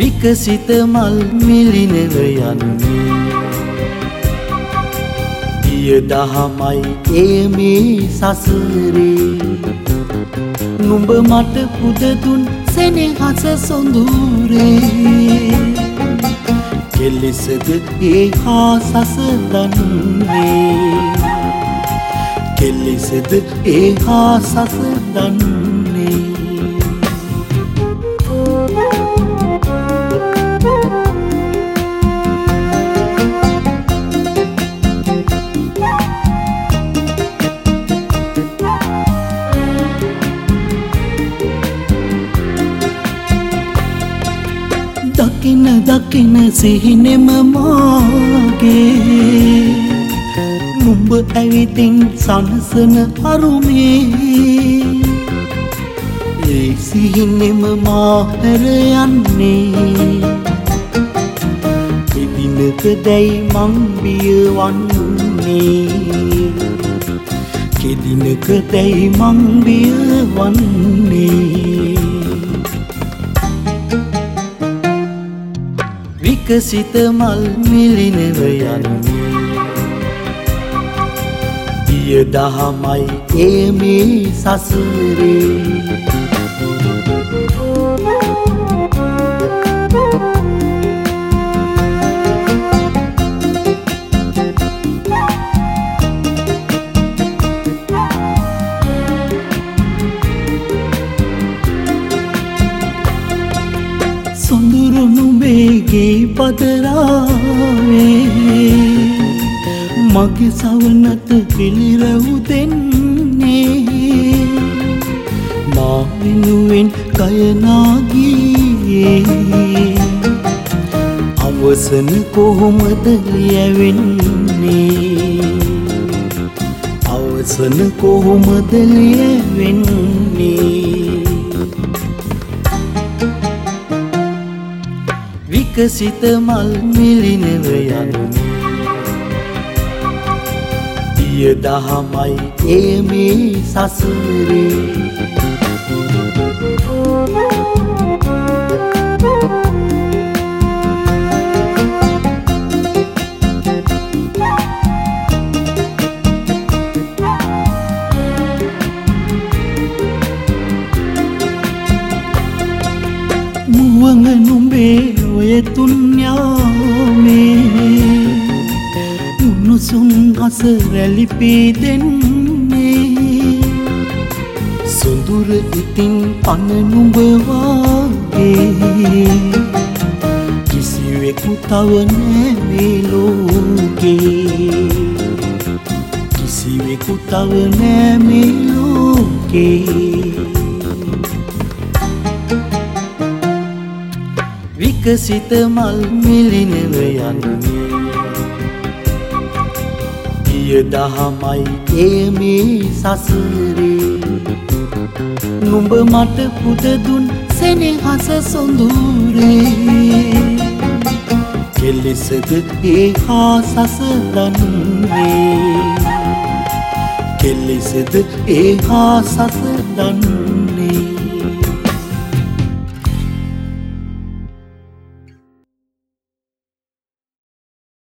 විකසිත මල් මිලිනව යන්නේ දිය දහමයි ඒ මේ සසරේ නුඹ මට පුද දුන් සෙනෙහස සොඳුරේ කෙලෙසද ඒ හා සසදන්නේ කෙලෙසද ඒ හා සසදන්නේ දකින දකින සිහිනෙම මාගේ නුඹ ඇවිතින් සනසන අරුමේ ඒ සිහිනෙම මා හැර යන්නේ එදිනක දැයි මං බිය වන්නේ කෙදිනක දැයි මං බිය වන්නේ විකසිත මල් මිලිනව යන්නේ දිය දහමයි ඒ මේ සසරේ සොඳුරු නුඹේගේ පදරාවේ මගේ සවනත පිළිරව් දෙන්නේ මා වෙනුවෙන් කයනාගියේ අවසන කොහොමද ලියවෙන්නේ අවසන කොහොමද ලියවෙන්නේ විකසිත මල් මිලිනව යන්නේ දිය දහමයි ඒ මේ සසරේ මුවඟ නුඹේ ඔය තුන්යාමේ උණුසුම් හස රැලිපී දෙන්නේ සොඳුර ඉතින් පන නුඹ වාගේ කිසිවෙකු තව නෑ මේ ලෝකේ කිසිවෙකු තව නෑ මේ ලෝකේ විකසිත මල් මිලිනව යන්නේ දිය දහමයි ඒ මේ සසරේ නුඹ මට පුද දුන් සෙනෙහස සොඳුරේ කෙලෙසද ඒ හා සසදන්නේ කෙලෙසද ඒ හා සසදන්නේ